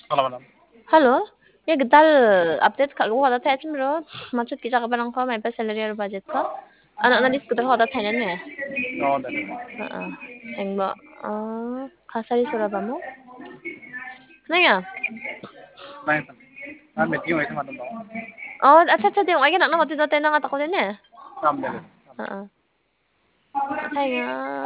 Halo, malam. Halo, ya getal update Kak gua kata tanya bro, maksud kita kapan engkau may pa salary or budget ko? Anak na diskutar ko kata Thailand eh. Oo, dali. Heeh. Eng ba kasari suraba mo? Naya? Nice. Meeting mo isa matanda. Oh, acha din ay na ngati dati na ngata ko din eh. Dali. Heeh. Kaya nga